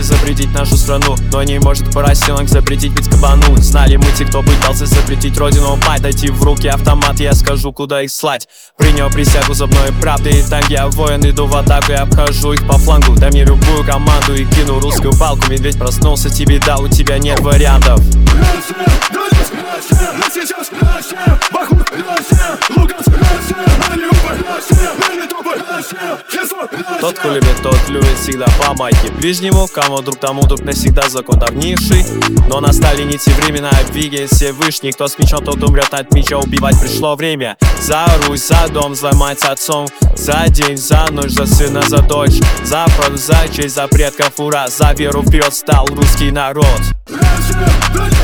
хотели запретить нашу страну, но не может поросенок запретить ведь кабану. Знали мы те, кто пытался запретить родину мать. Дайте в руки автомат, я скажу, куда их слать. Принял присягу за мной правды, и так я воин, иду в атаку и обхожу их по флангу. Дай мне любую команду и кину русскую палку. Медведь проснулся, тебе да, у тебя нет вариантов. Тот, кто любит, тот любит всегда по майке ближнему, кому друг, тому друг навсегда закон давнейший. Но настали не те времена, виден Всевышний. Кто с мечом, тот умрет от меча, убивать пришло время. За Русь, за дом, за мать с отцом, за день, за ночь, за сына, за дочь, за правду, за честь, за предков, ура. За веру вперед стал русский народ.